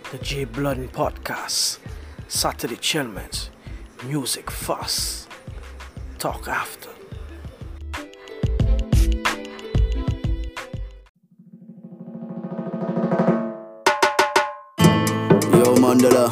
The J Bloodin Podcast, Saturday Chillments, music first, talk after. Yo, Mandela.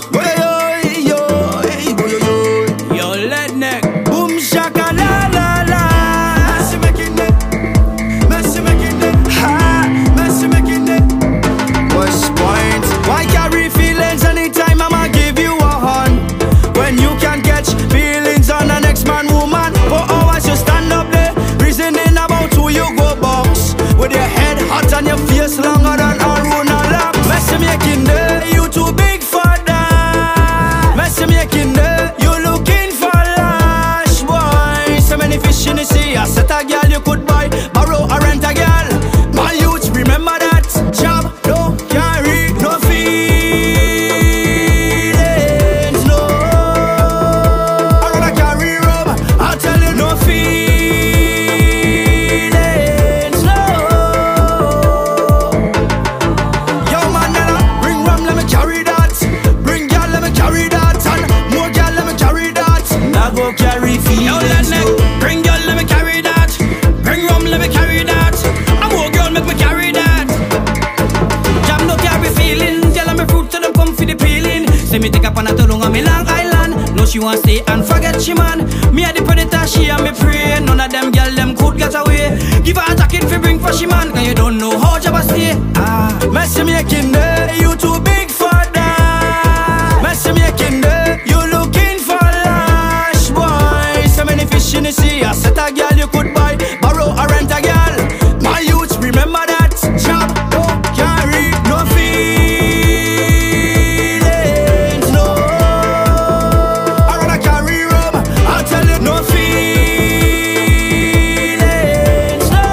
Yo, let neck. Boom shaka la la la. Messi making it. Messi making it. Ha. Messi making it. West Point. Why carry feelings anytime I'ma give you a hand? When you can catch feelings on the next man, woman. For hours you stand up there, reasoning about who you go box. With your head hot and your face longer than Aruna Lam. Messi making it. You too big for that. Messi making it. You looking for lash, boy. So many fish in the sea. I set a girl you could buy, borrow or rent a girl. My youth, remember that. Job don't carry no feelings, no. I rather carry rub, I tell you no feelings, no. Yo Mandela, bring rum, let me carry that. Bring girl, let me carry that. And more girl, let me carry that. Now go carry feelings. Yo, let me bring girl, let me carry that. Bring rum, let me carry that. And more girl, make me carry that. Jam no carry feeling. Tell me fruit to them come for the peeling. Say me take up on a too long on me Long Island. No she want stay and forget she man. Me a the predator, she and me prey. None of them girl them could get away. Give her a jacket for bring for she man. Cause you don't know how Jabba stay. Messi making it. You too big for that. Messi making it. You looking for lash, boy. So many fish in the sea. I set a girl you could buy, borrow or rent a girl. My youth, remember that. Job don't carry no feelings, no. I rather carry rub, I'll tell you no feelings, no.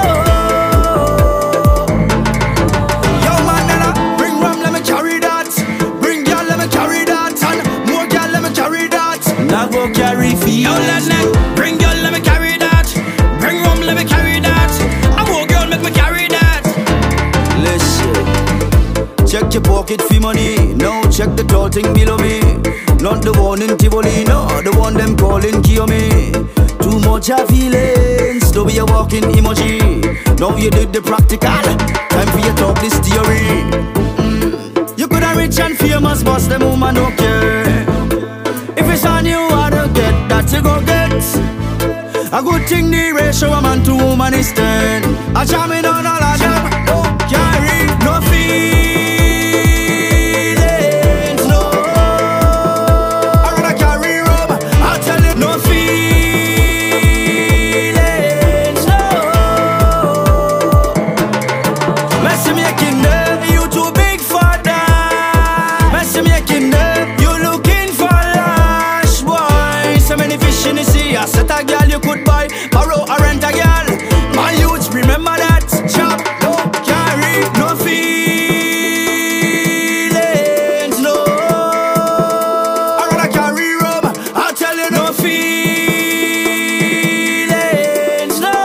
Yo Mandela, bring rum, let me carry that. Bring girl, let me carry that. And more girl, let me carry that. Now go carry feelings. Yo, let me bring girl, let me carry that. Bring rum, let me carry that. And more girl, make me carry that. Listen, check your pocket for money. Now check the tall thing below me. Not the one in Tivoli, no, the one them calling Kiyomi. Too much of feelings, don't be a walking emoji. Now you did the practical, time for you talk this theory. You coulda rich and famous, boss them woman don't care. If it's on you, I don't get that you go get. A good thing the ratio a man to woman is 10. I jam in on all of them, don't carry no feelings, no. I rather carry rub, I'll tell you no feelings, no. Messi making it, you too big for that. Messi making it, you looking for lash, boy. So many fish in the sea, I set a girl you could buy, borrow or rent a girl. My youth, remember that. Job don't carry no feelings, no. I rather carry rub, I'll tell you no feelings, no.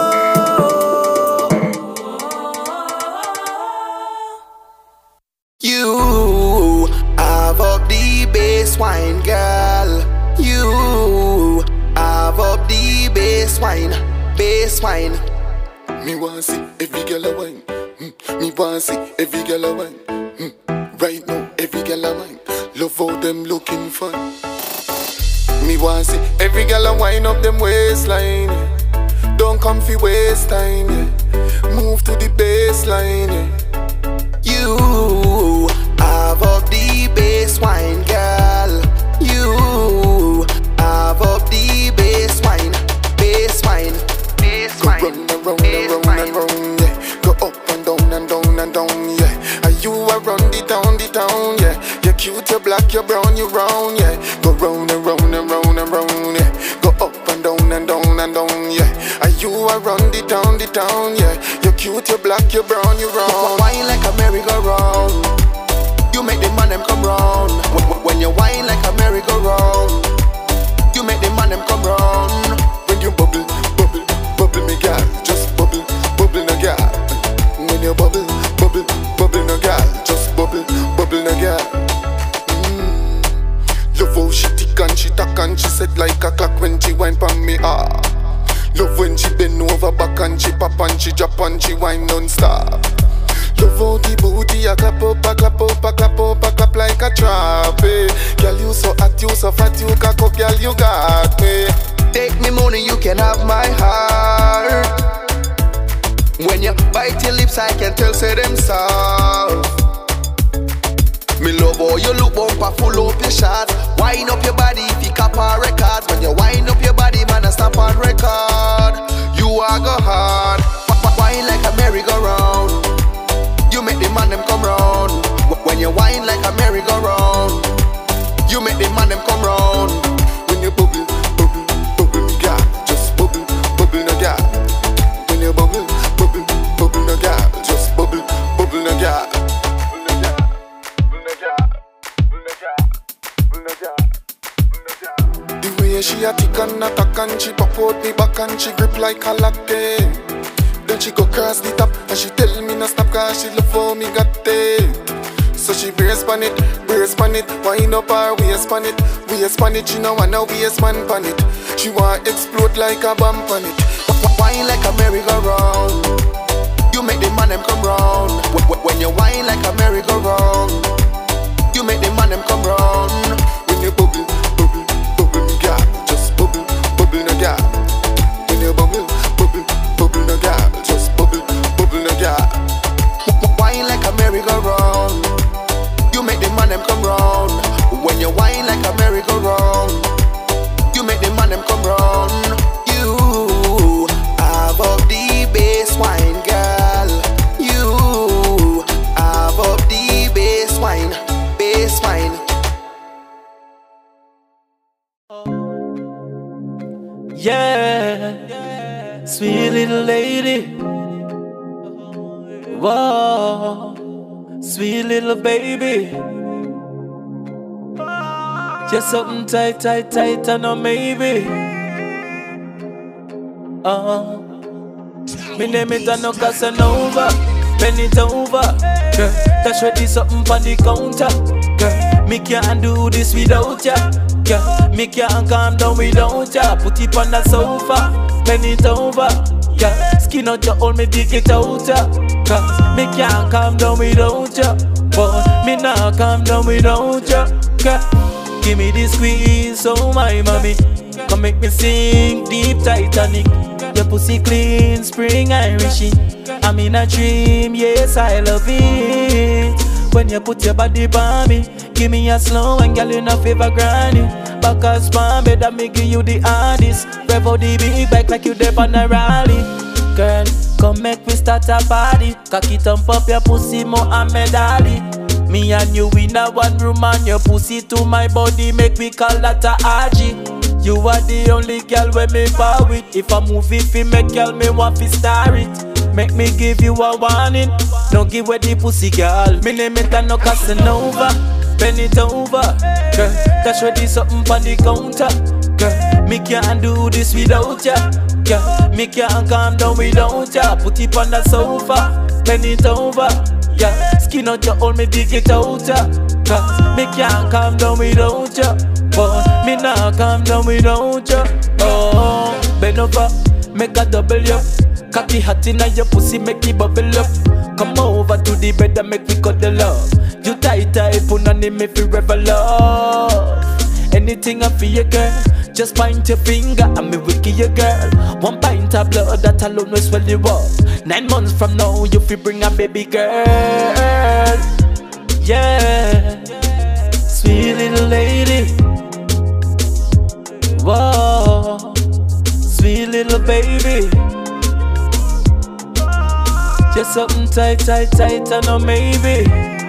You have up the bass wine, girl. You have up the bass wine, bass wine. Me want see every girl a wine. Me want see every girl a wine. Right now, every girl a wine. Love how them looking fine. Me want see every girl a wine up them waistline. Yeah. Don't come fi waste time. Yeah. Move to the baseline. Yeah. You have up the bass wine, girl. You have up the bass wine, bass wine, bass Go wine. round and round and round and round, yeah. Go up and down and down and down, yeah. And you are run the town, yeah. You're cute, you're black, you're brown, you're round, yeah. Go round and round and round and round, yeah. Go up and down and down and down, yeah. And you are run the town, yeah. You're cute, you're black, you're brown, you're round. Wine like a merry-go-round. You make the man them come round. When you wine like a merry-go-round, you make the man them come round. When you bubble, bubble, bubble me girl. Just bubble, bubble no girl. When you bubble, bubble, bubble no girl. Just bubble, bubble no girl. she drop and she wine non-stop. Love out the booty, a clap up, a clap up, a clap up, a clap like a trap, eh. Girl, you so hot, you so fat, you cock up, girl, you got me. Take me money, you can have my heart. When you bite your lips, I can tell say them soft. Me love how you look bumper full up your shots. Wind up your body if you cap on records. When you wind up your body, man, I stop on record. You are go hard. Wine like a merry-go-round. You make the man them come round. When you wine like a merry-go-round, you make the man them come round. When you bubble, bubble, bubble, girl, just bubble, bubble, no girl. When you bubble, bubble, bubble, no girl, just bubble, bubble, no girl. The way she a tick and attack and she pop out me back and she grip like a latte. Then she go cross the top and she tell me no stop cause she love how me got it. So she brace pan it, wind up her waist pan it, she no want no waist man pan it. She want explode like a bomb pan it. Wine like a merry-go-round. You make the man them come round. When you wine like a merry-go-round, you make the man them come round. When you bubble, bubble, bubble, girl, just bubble, bubble, no girl. When you bubble, bubble, bubble, no girl, just bubble, bubble, no girl. Wine like a merry-go-round. You make the man them come round. When you wine like a merry-go-round, you make the man them come round. You have up the bass wine, girl. You have up the bass wine, bass wine. Yeah, sweet little lady. Whoa, sweet little baby. Just something tight, tight, tight, and a maybe. Me name it no Casanova. Bend it over, girl. That's ready something on the counter, girl. Me can't do this without ya, girl. Me can't calm down without ya. Put it on the sofa, bend it over, girl. Skin out your hold me dig it out ya, cause me can't calm down without ya. But me not calm down without ya, girl. Give me the squeeze, oh my mommy. Come make me sing deep Titanic. Your pussy clean, spring Irishy. I'm in a dream, yes I love it. When you put your body by me, give me a slow and girl you no favor granny. Back a spam bed that me give you the hardest. Rev out the big bike like you dep on a rally. Girl, come make we start a party. Cocky thump up your pussy Muhammad Ali. Me and you in a one room and your pussy to my body make we call that a RG. You are the only girl when me power with. If a movie fi make girl me want fi star it. Make me give you a warning. Don't give away the pussy girl. Me name it no Casanova. Bend it over, girl. That's ready something on the counter, girl. Me can't do this without ya, girl. Me can't calm down without ya. Put it on the sofa, bend it over, yeah. Skin out your hold me dig it out ya, cause me can't calm down without ya. But me not calm down without ya. Oh, bend over, make a double up. Cocky hot inna your pussy, make it bubble up. Come over to the bed and make me cuddle up. You tight, put on me fi revel love. Anything I feel you, girl. Just point your finger and me wicky you, girl. 1 pint of blood that alone will swell you up. 9 months from now, you fi bring a baby girl. Yeah, sweet little lady. Whoa, sweet little baby. Just something tight, tight, tight, and a maybe.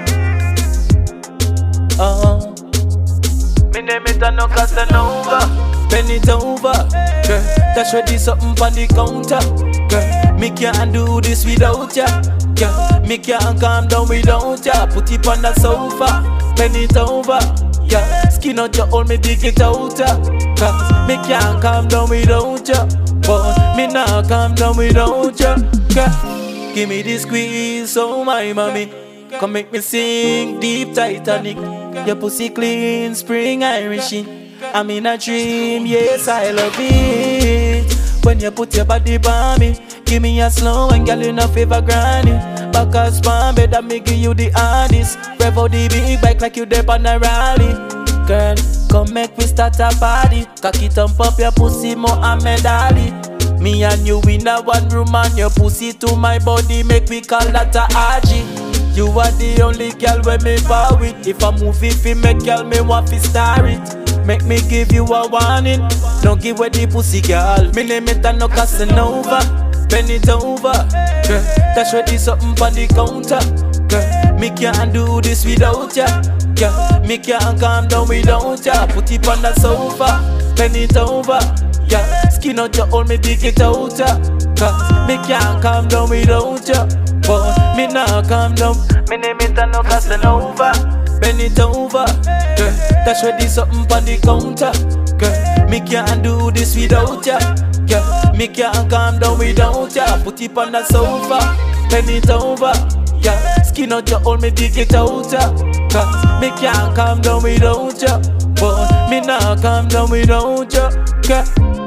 Me name it no Casanova. Bend it over, girl. That's ready something on the counter, girl. Me can't do this without ya, girl. Me can't calm down without ya. Put it on the sofa, bend it over, yeah. Skin out your hold me dig it out ya, cause me can't calm down without ya. But me not calm down without ya, girl. Give me the squeeze, oh my mommy. Come make me sing deep Titanic. Your pussy clean, spring Irishy. I'm in a dream, yes I love it. When you put your body by me, Give me a slow and girl, you no favor granny. Back a span, better me give you the hardest. Rev out the big bike like you dep on a rally. Girl, come make we start a party. Cocky thump up your pussy, Muhammad Ali. Me and you in a one room and your pussy to my body, make we call that a RG. You are the only girl when me bow with. If a movie fi make girl, me want fi star it. Make me give you a warning, don't give away the pussy girl. Me name it no Casanova. Bend it over, girl. That's ready something on the counter, girl. Me can't do this without ya, girl. Me can't calm down without ya. Put it on the sofa, bend it over, yeah. Skin out your hold me dig it out ya, cause me can't calm down without ya. But me not calm down. Me name it no Casanova. Bend it over, girl. That's ready something on the counter, girl. Me can't do this without ya, girl. Me can't calm down without ya. Put it on the sofa, bend it over, yeah. Skin out your hold me dig it out ya, cause me can't calm down without ya. But me not calm down without ya, girl.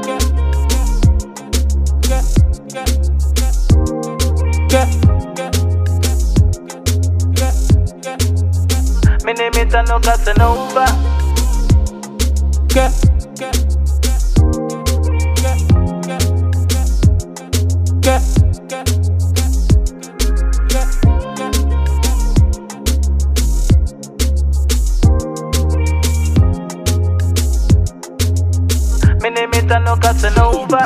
Me name it no Casanova. Me name it no Casanova.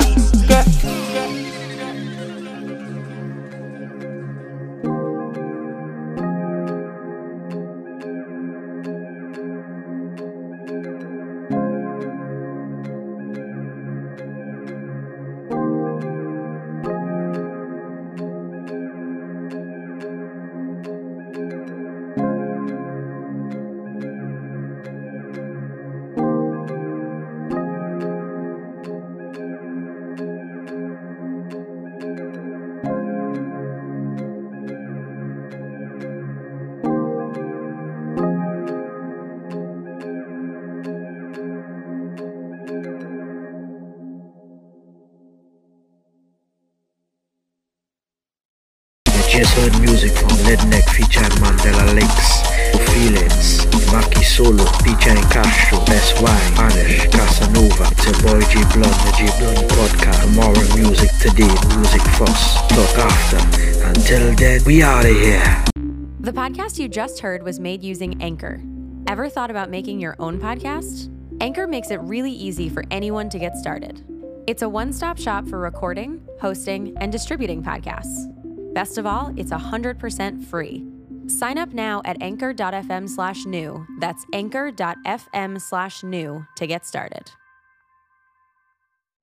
Just heard music from Leadneck featuring Mandela Lakes, Feelings, Maki Solo featuring Castro, Best Wine, Anish, Casanova. It's your boy G Blunt, the G Blunt Podcast. Tomorrow music today, music first, talk after. Until then, we out of here. The podcast you just heard was made using Anchor. Ever thought about making your own podcast? Anchor makes it really easy for anyone to get started. It's a one-stop shop for recording, hosting, and distributing podcasts. Best of all, it's 100% free. Sign up now at anchor.fm/new. That's anchor.fm/new to get started.